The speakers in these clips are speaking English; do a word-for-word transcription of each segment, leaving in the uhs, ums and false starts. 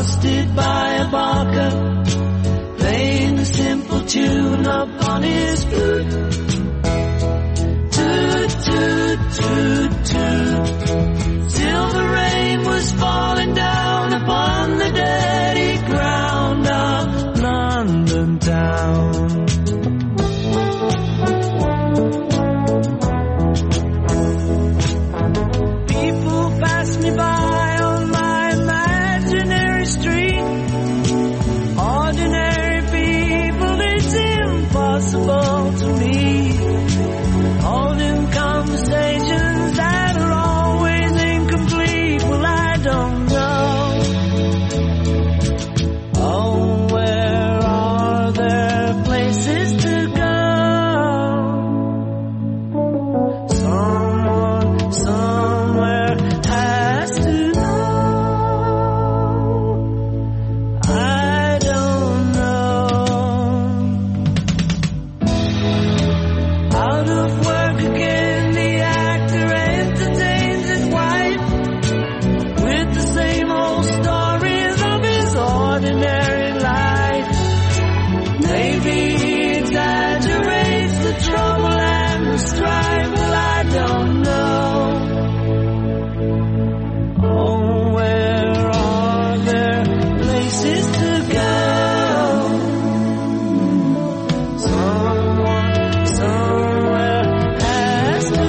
accosted by a barker, playing a simple tune upon his flute. Toot, toot, toot, toot. Silver rain was falling down upon the dirty ground of London town. People pass me by on my imaginary street. Ordinary people, it's impossible to meet. Holding conversations that are always incomplete. Well, I don't know. Oh, where are there places to go? Someone, somewhere has to know. I don't know. Out of work again, the actor entertains his wife with the same old stories of his ordinary life. Maybe he exaggerates the trouble and the strife. Well, I don't know. Oh, where are there places to go? Someone, somewhere has to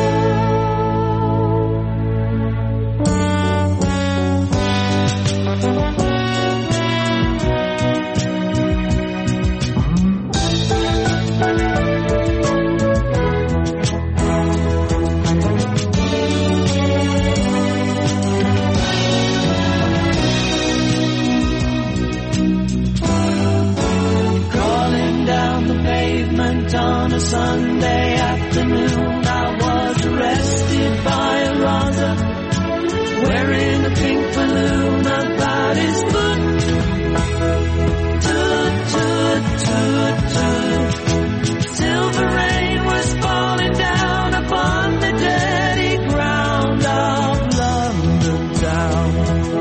crawling down the pavement on a Sunday afternoon. I was arrested by a Raza wearing a pink balloon about his foot. Toot, toot, toot, toot. Silver rain was falling down upon the dirty ground of London town.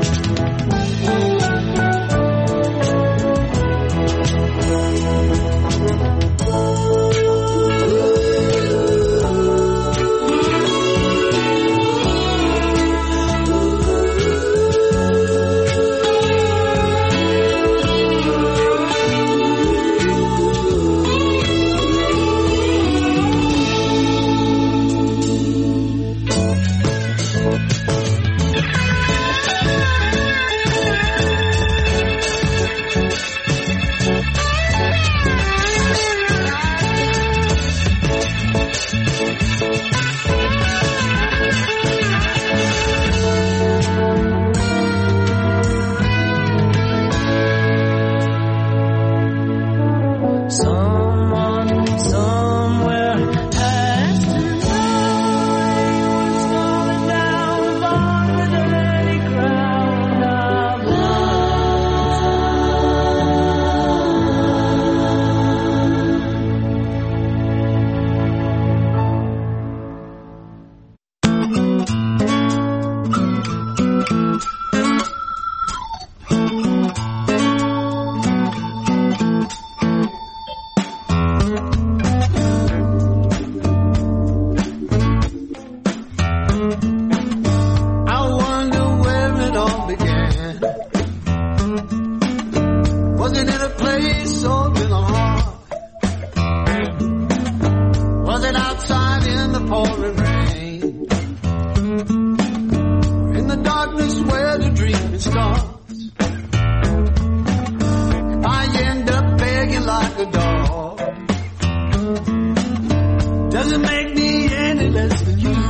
Someone, somewhere has to know what's falling down upon the dirty ground of I wonder where it all began. Was it in a place or in a heart? Was it outside in the pouring rain? Or in the darkness where the dream starts? If I end up begging like a dog, does it make me any less than you?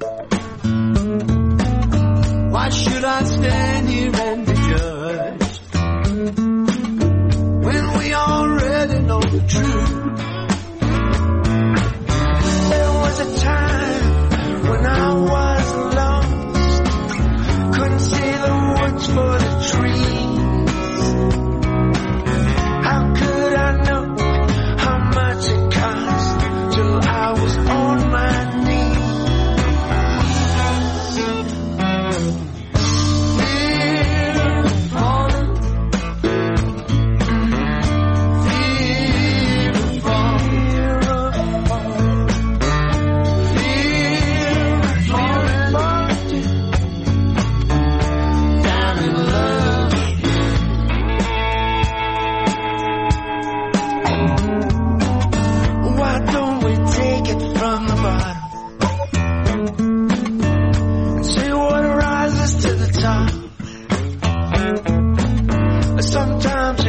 Why should I stand here and be judged when we already know the truth? There was a time when I was lost, couldn't see the woods for the trees. How could I know how much it cost till I was on my knees?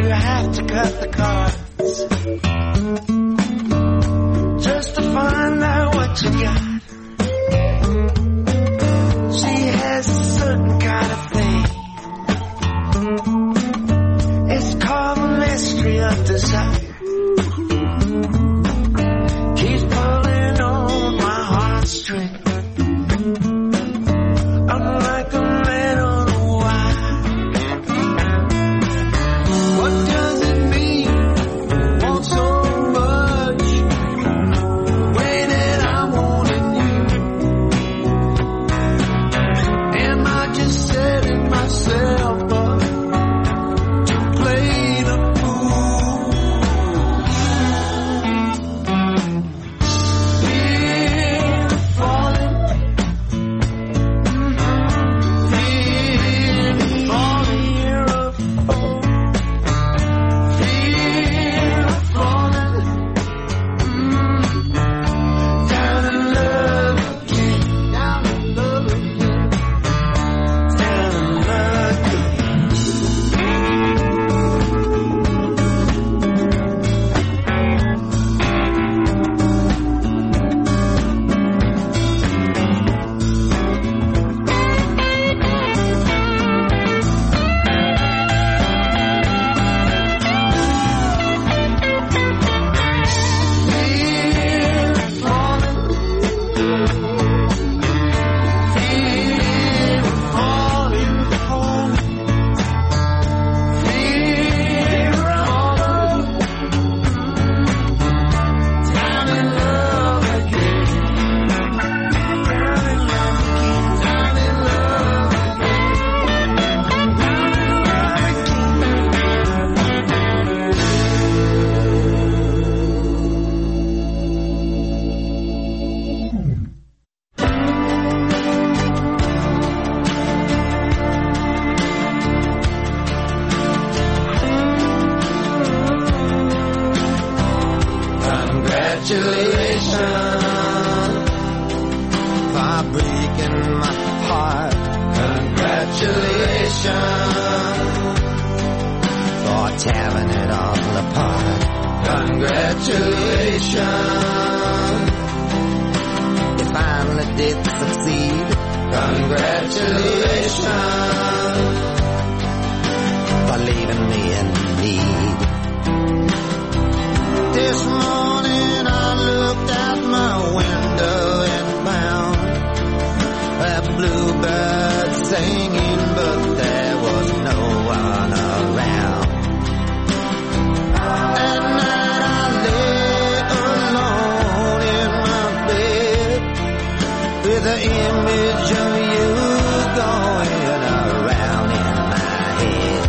you have to cut the cards just to find out what you got. She has a certain kind of thing. It's called the mystery of desire. Keeps pulling on my heartstring. I'm like a man on a wire. What does it mean? Want so much, way that I wanted you. Am I just setting myself up to play the fool? Fear of falling, fear of falling, fear of falling, fear of falling, down in love again, down in love again, down in love again. Fear of falling, fear of falling, falling, fear of falling, down in love again, down in love again, down in love again, congratulations for breaking my heart. Congratulations for tearing it all apart. Congratulations, you finally did succeed. Congratulations for leaving me in need. This morning I looked out my window and found a bluebird singing, but there was no one around. At night I lay alone in my bed with the image of you going around in my head.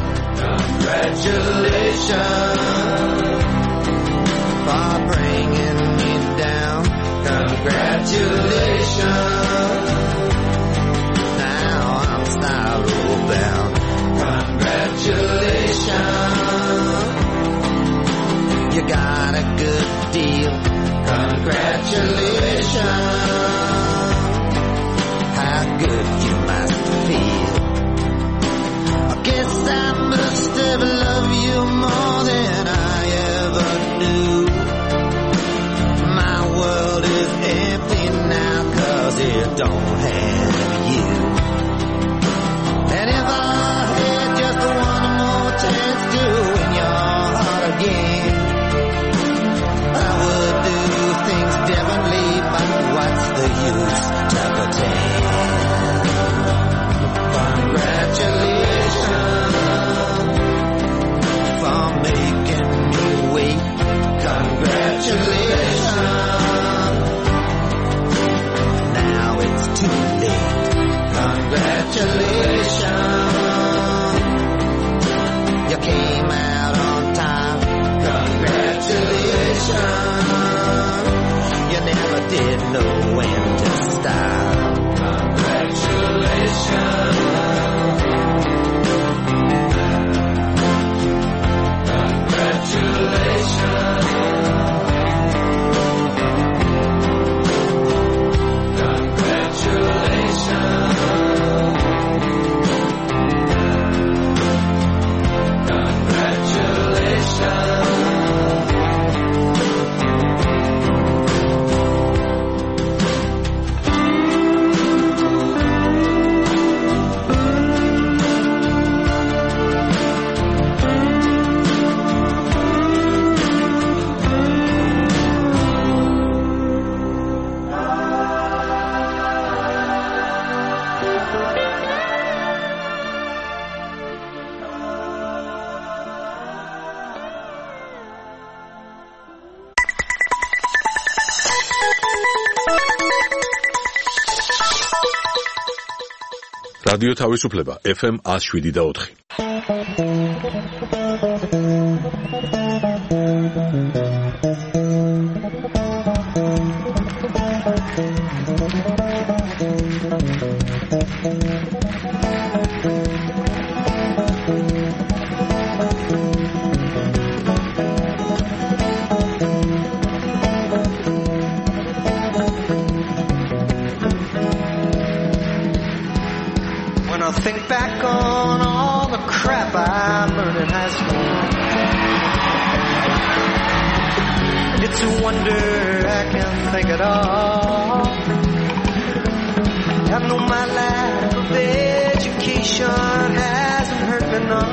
Congratulations for bringing me down. Congratulations, now I'm style-bound. Congratulations, you got a good deal. Congratulations, how good you must feel. I guess I must have loved you more than I ever knew. My world is empty now 'cause it don't have you. And if I had just one more chance to win your heart again, I would do things differently, but what's the use to pretend? Congratulations for making me wait. Congratulations, now it's too late. Congratulations, you came out on time. Congratulations, you never did know when to stop. რადიო თავისუფლება ეფ ემ one oh seven და four. I think back on all the crap I learned in high school. It's a wonder I can think at all. I know my lack of education hasn't hurt me none.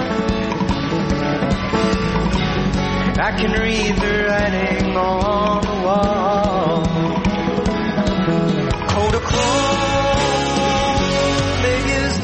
I can read the writing on the wall. Kodachrome, biggest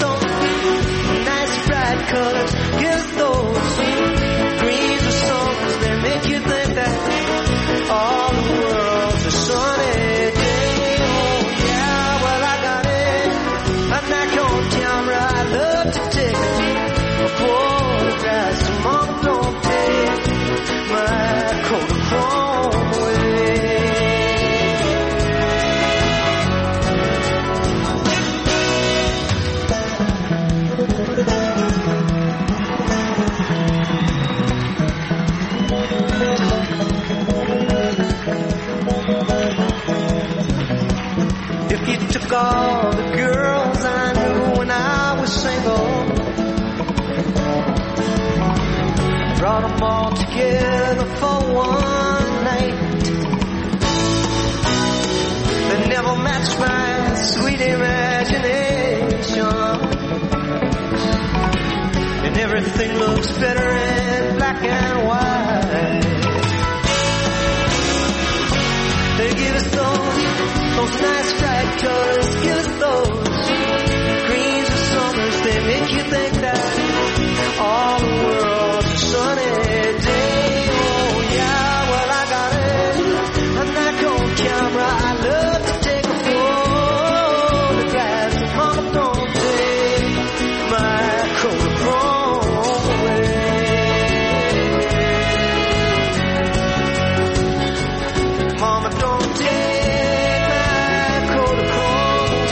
colors, yes, those greens or songs, they make you think that all the world's a sunny day. Oh yeah, well I got it, I'm not on camera, I love to take photographs, so mom don't take my Kodachrome away. If you took all the girls I knew when I was single, brought them all together for one night, they never matched my sweet imagination, and everything looks better in black and white. They give us those Those nice bright colors, give us those greens or summers. They make you think that all the world's a sunny day. Oh yeah, well I got it, I'm not on camera, I love to take a photograph. Mama don't take my Kodachrome away. Mama don't take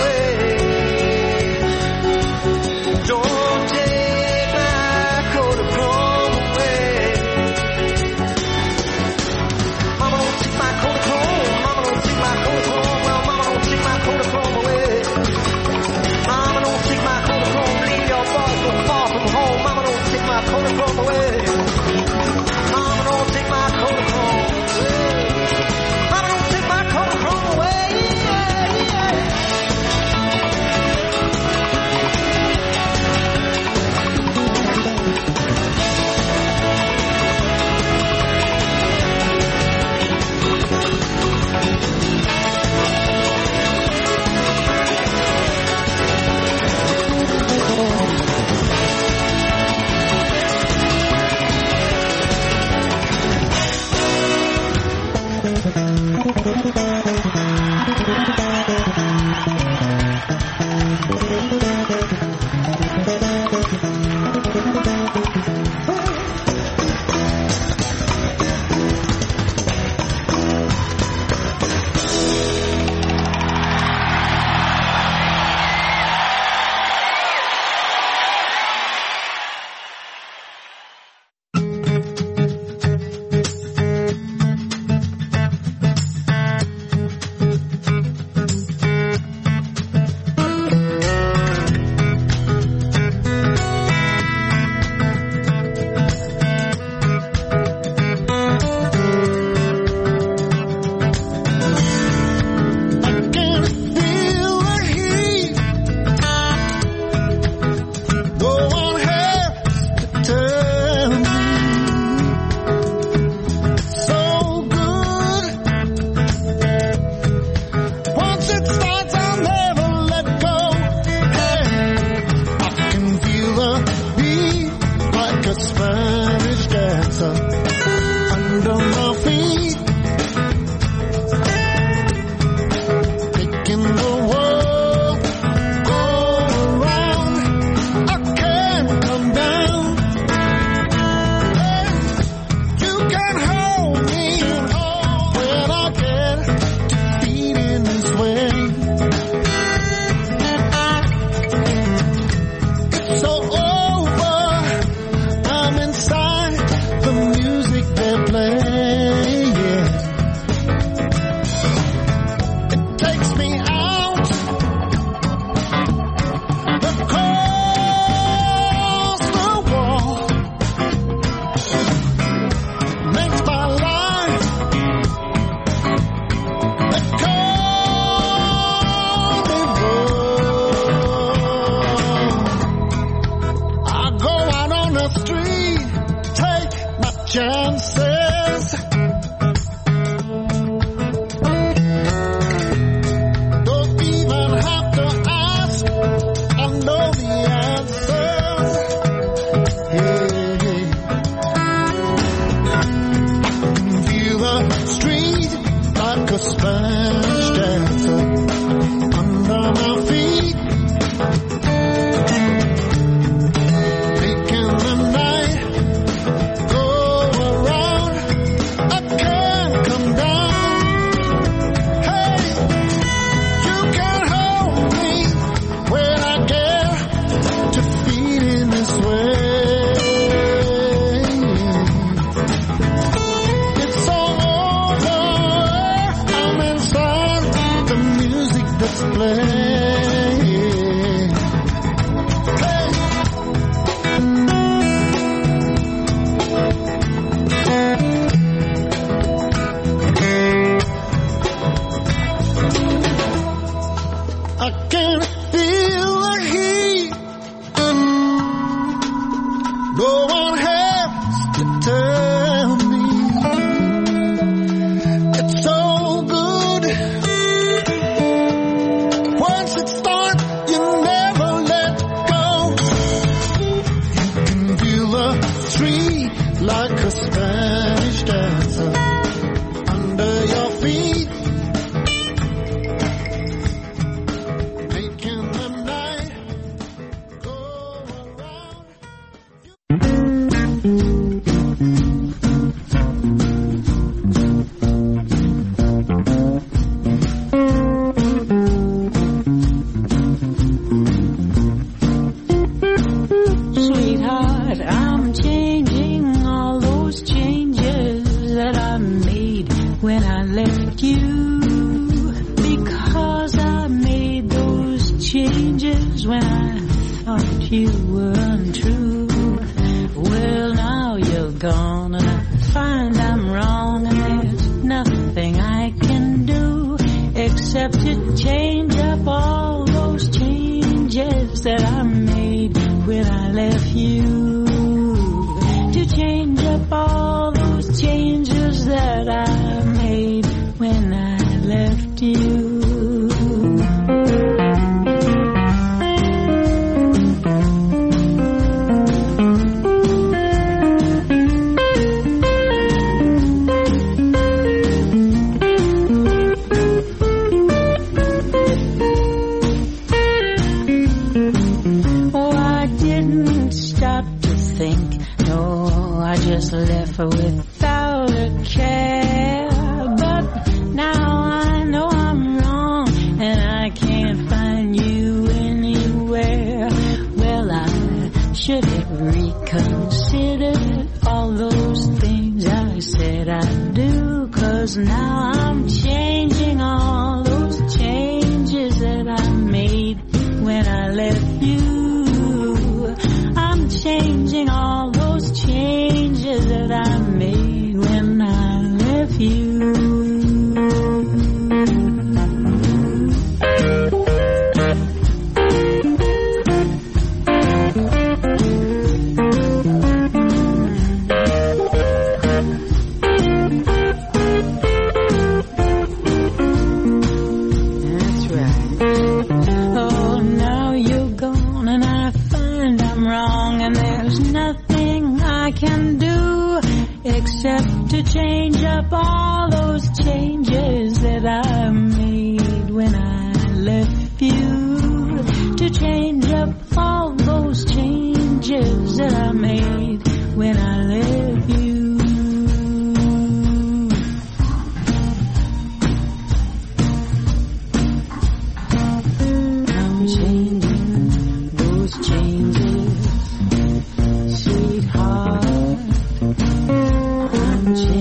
Change.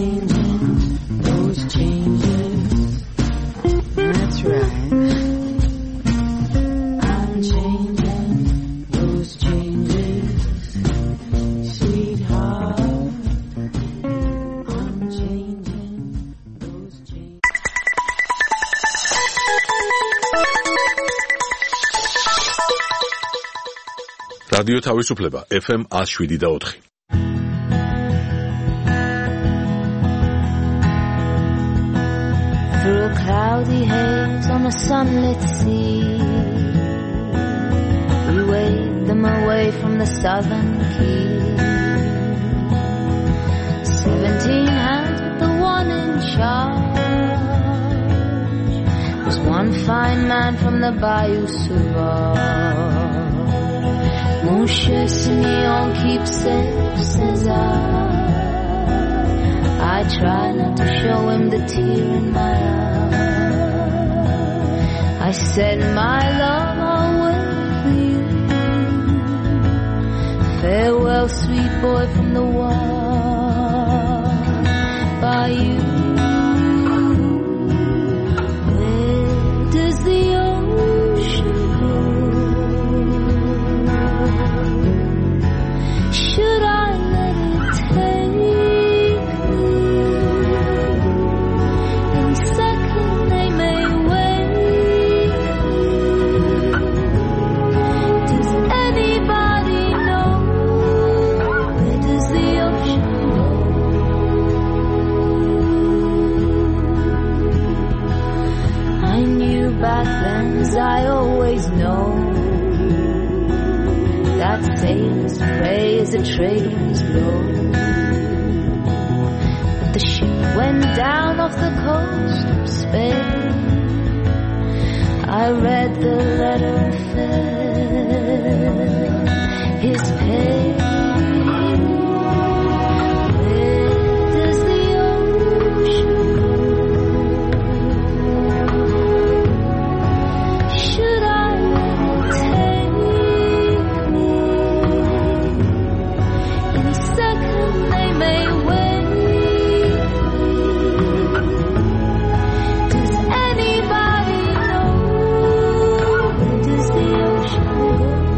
რადიო თავისუფლება ეფ ემ one oh seven და four. Through a cloudy haze on a sunlit sea, we waved them away from the southern key. Seventeen hands with the one in charge. There's one fine man from the Bayou Sauvage. Mon cher Simeon, keep safe, says I. I try not to show him the tear in my eye. I said, my love, I'll wait for you. Farewell, sweet boy from the wild bayou. Where does the ocean go? Should I let it take me? Any second they may wake me. Does anybody know? Where does the ocean go? I knew back then, as I always know, that sailors pray as the traders blow. But the ship went down off the coast of Spain. I read the letter and felt his pain. Where does the ocean go? Should I let it take me? Any second they may wake me. Does anybody know? Where does the ocean go?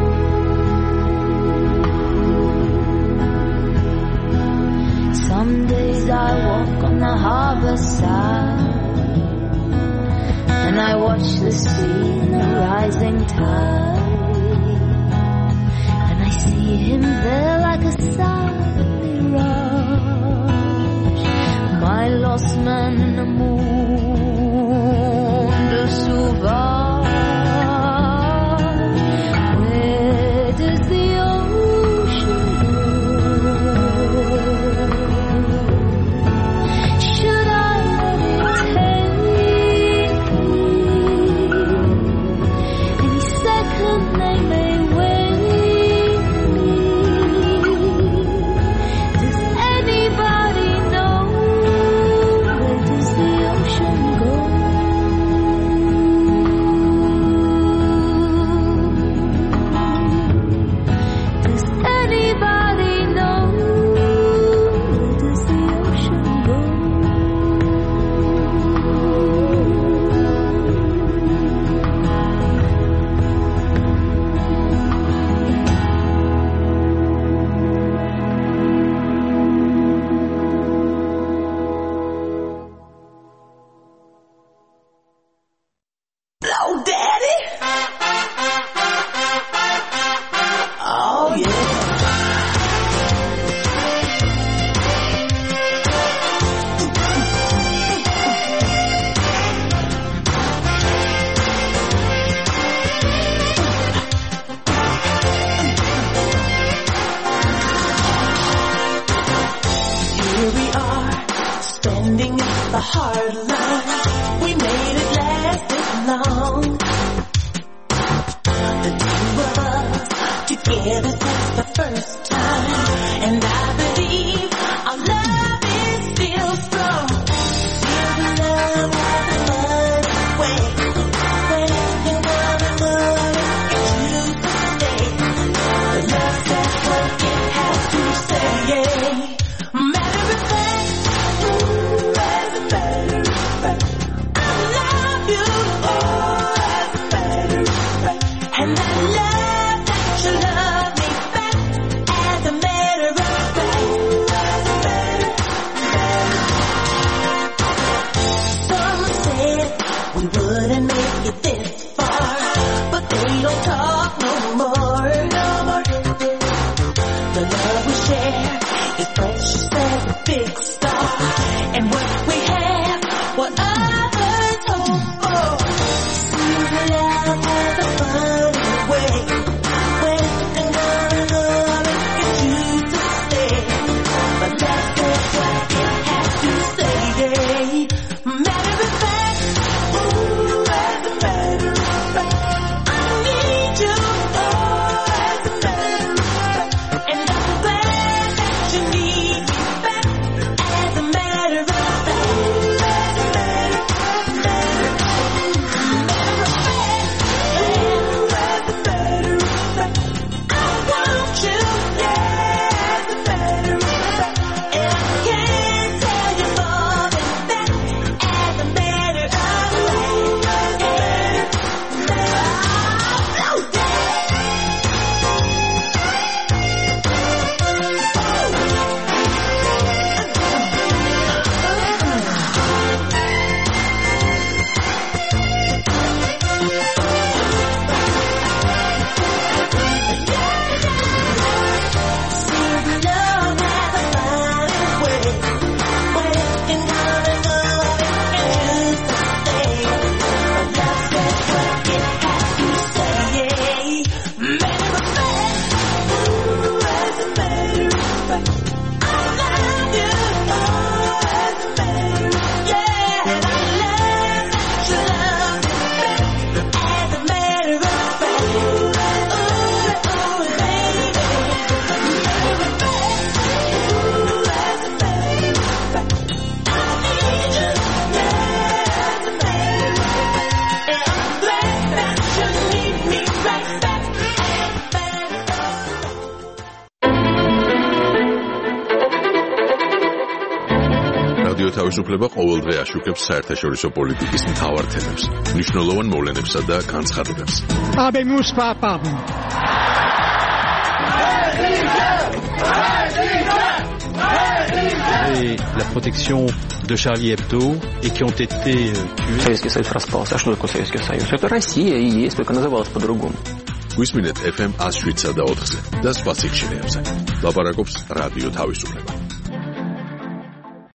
Some days I walk on the harbor side, and I watch the sea in the rising tide, and I see him there like a silent mirage, my lost man in the monde sauvage. Where does the ocean go? Should I let it take me? Any second they may wake me. Does anybody know? Where does the ocean go? Does anybody know? Where does the ocean go? Hello, Daddy. Oh, yeah. Here we are, standing at the hard line. We made it last this long. The two of us together, that's the first time. And I believe our love is still strong. Still the love of the mud way. When you wanna move it, you stay. The love says what it has to say. Matter of fact, as a matter of fact, I love you, oh, as a matter of fact. And I love that you love me back. big star. And what we have, what others hope for. Seems love has a funny way. When and gonna love it, it used to stay. But that's just what it has to say. Matter of fact, ooh, as a matter of fact, I need you, oh, as a matter of fact. And I'm glad that you need me back, as a matter of fact. As a matter of fact, matter of fact, ooh, as a matter of fact, I want you, yeah, as a matter of fact. And I can't tell you more than that, as a matter of fact, as a matter, რადიო თავისუფლება ყოველდღე აშუქებს საერთაშორისო პოლიტიკის მთავარ თემებს, მნიშვნელოვან მოვლენებსა და განცხადებებს. Habemus papam. Et la protection de Charlie Hebdo et qui ont été tués. Советский Союз распался. А что такое Советский Союз? Это Россия и есть, только называлась по-другому. გვისმინეთ ეფ ემ one oh seven და four-ზე და სხვა სიგნალებზე. ლაპარაკობს რადიო თავისუფლება.